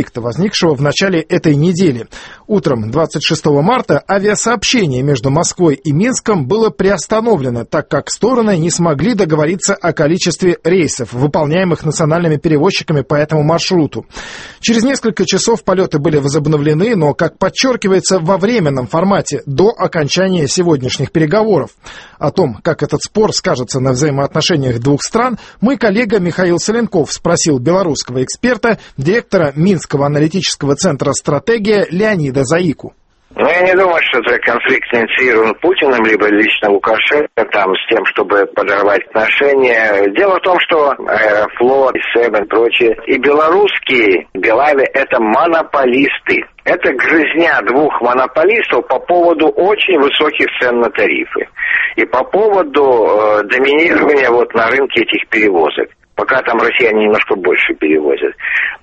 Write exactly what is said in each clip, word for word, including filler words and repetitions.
возникшего в начале этой недели. Утром двадцать шестого марта авиасообщение между Москвой и Минском было приостановлено, так как стороны не смогли договориться о количестве рейсов, выполняемых национальными перевозчиками по этому маршруту. Через несколько часов полеты были возобновлены, но, как подчеркивается, во временном формате, до окончания сегодняшних переговоров. О том, как этот спор скажется на взаимоотношениях двух стран, мой коллега Михаил Соленков спросил белорусского эксперта, директора Минского аналитического центра «Стратегия» Леонида Заику. Ну, я не думаю, что это конфликт инициирован Путиным, либо лично Лукашенко, там, с тем, чтобы подорвать отношения. Дело в том, что Аэрофлот, СЭБ и прочие, и белорусские Белави — это монополисты. Это грызня двух монополистов по поводу очень высоких цен на тарифы. И по поводу э, доминирования вот на рынке этих перевозок. Пока там россияне немножко больше перевозят.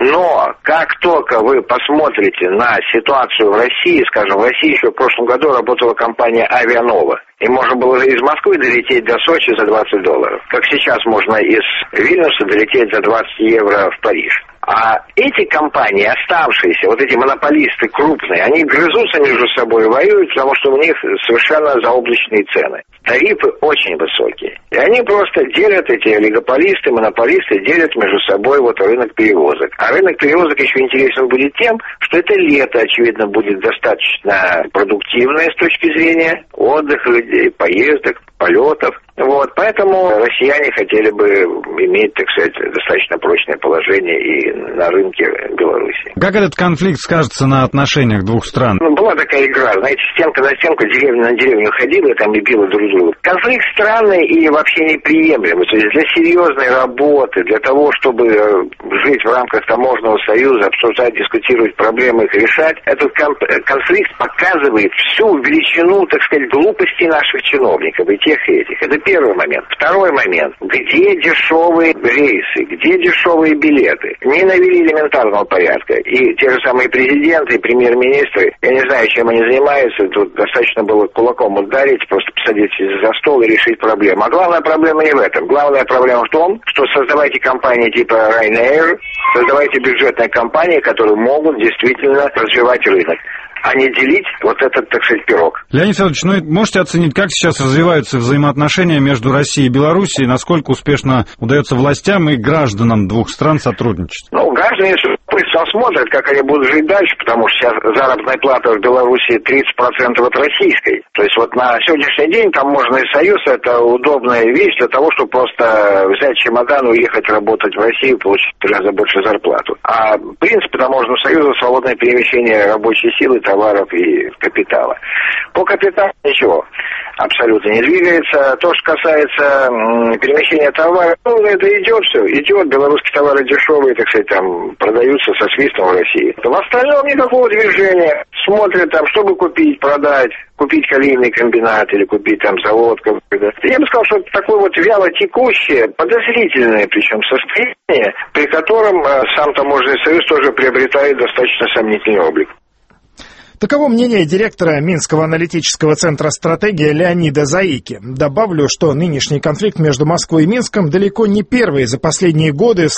Но как только вы посмотрите на ситуацию в России, скажем, в России еще в прошлом году работала компания «Авианова». И можно было из Москвы долететь до Сочи за двадцать долларов. Как сейчас можно из Вильнюса долететь за двадцать евро в Париж. А эти компании, оставшиеся, вот эти монополисты крупные, они грызутся между собой, воюют, потому что у них совершенно заоблачные цены. Тарифы очень высокие. И они просто делят, эти олигополисты, монополисты, делят между собой вот рынок перевозок. А рынок перевозок еще интересен будет тем, что это лето, очевидно, будет достаточно продуктивное с точки зрения отдыха людей, поездок, полетов. Вот, поэтому россияне хотели бы иметь, так сказать, достаточно прочное положение и на рынке Беларуси. Как этот конфликт скажется на отношениях двух стран? Ну, была такая игра, знаете, стенка на стенку, деревня на деревню ходила, там и била друг друга. Конфликт странный и вообще неприемлемый. То есть для серьезной работы, для того, чтобы жить в рамках таможенного союза, обсуждать, дискутировать проблемы, их решать, этот конфликт показывает всю величину, так сказать, глупости наших чиновников, и тех, и этих. Это первый момент. Второй момент. Где дешевые рейсы? Где дешевые билеты? Не навели элементарного порядка. И те же самые президенты и премьер-министры, я не знаю, чем они занимаются, тут достаточно было кулаком ударить, просто посадить за стол и решить проблему. А главная проблема не в этом. Главная проблема в том, что создавайте компании типа Ryanair, создавайте бюджетные компании, которые могут действительно развивать рынок, а не делить вот этот, так сказать, пирог. Леонид Федорович, ну можете оценить, как сейчас развиваются взаимоотношения между Россией и Белоруссией, насколько успешно удается властям и гражданам двух стран сотрудничать? Ну, граждане смотрят, как они будут жить дальше, потому что сейчас заработная плата в Беларуси тридцать процентов от российской. То есть вот на сегодняшний день таможенный союз — это удобная вещь для того, чтобы просто взять чемодан, уехать работать в Россию и получить в три раза больше зарплату. А принцип таможенного союза — свободное перемещение рабочей силы, товаров и капитала. По капиталу ничего абсолютно не двигается. То, что касается м, перемещения товаров, ну, это идет все, идет. Белорусские товары дешевые, так сказать, там продаются со свистом в России. В остальном никакого движения. Смотрят там, чтобы купить, продать, купить калийный комбинат или купить там завод какой-то. Я бы сказал, что это такое вот вяло текущее, подозрительное причем состояние, при котором э, сам таможенный союз тоже приобретает достаточно сомнительный облик. Таково мнение директора Минского аналитического центра «Стратегия» Леонида Заики. Добавлю, что нынешний конфликт между Москвой и Минском далеко не первый за последние годы